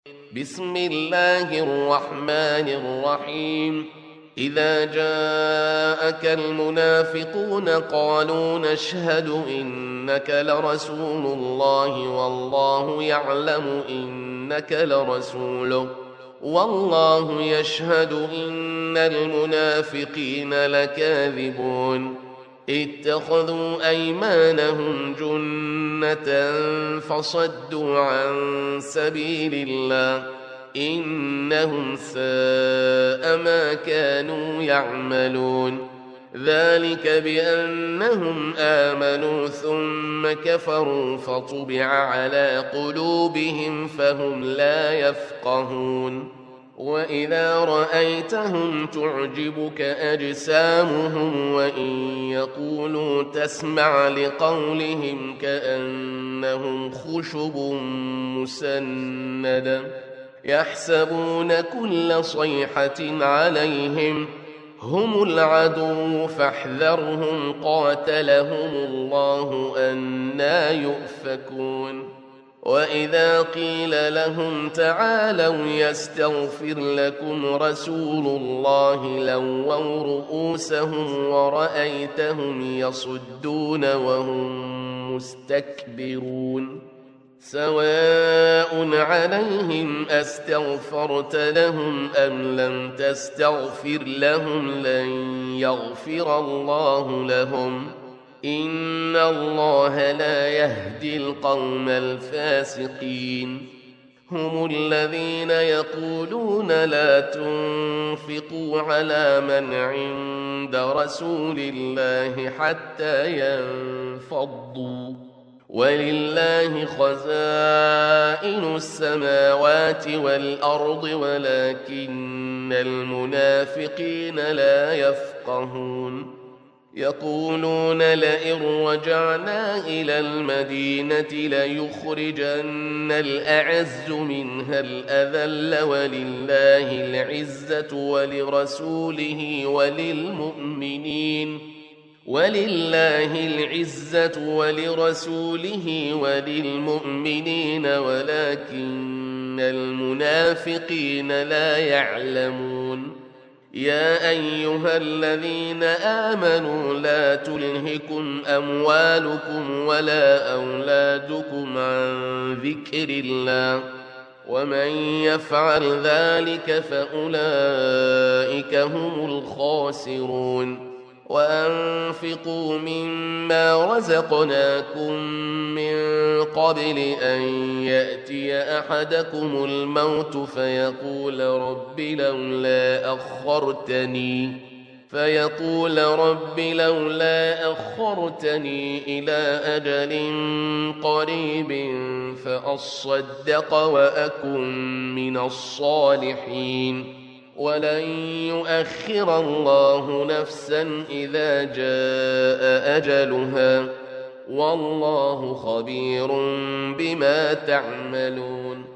بسم الله الرحمن الرحيم. إذا جاءك المنافقون قالوا نشهد إنك لرسول الله والله يعلم إنك لرسوله والله يشهد إن المنافقين لكاذبون. اتخذوا أيمانهم جنة فصدوا عن سبيل الله إنهم ساء ما كانوا يعملون. ذلك بأنهم آمنوا ثم كفروا فطبع على قلوبهم فهم لا يفقهون. وإذا رأيتهم تعجبك أجسامهم وإن يقولوا تسمع لقولهم كأنهم خشب مسندة يحسبون كل صيحة عليهم هم العدو فاحذرهم قاتلهم الله أنى يؤفكون. وإذا قيل لهم تعالوا يستغفر لكم رسول الله لووا رؤوسهم ورأيتهم يصدون وهم مستكبرون. سواء عليهم أستغفرت لهم أم لم تستغفر لهم لن يغفر الله لهم إن الله لا يهدي القوم الفاسقين. هم الذين يقولون لا تنفقوا على من عند رسول الله حتى ينفضوا ولله خزائن السماوات والأرض ولكن المنافقين لا يفقهون. يقولون لئن رجعنا إلى المدينة ليخرجن الأعز منها الأذل ولله العزة ولرسوله وللمؤمنين ولكن المنافقين لا يعلمون. يا أيها الذين آمنوا لا تلهكم أموالكم ولا أولادكم عن ذكر الله ومن يفعل ذلك فأولئك هم الخاسرون. وأنفقوا مما رزقناكم من قبل أن يأتي أحدكم الموت فيقول رب لولا أخرتني إلى أجل قريب فأصدق وأكن من الصالحين. ولن يؤخر الله نفسا إذا جاء أجلها والله خبير بما تعملون.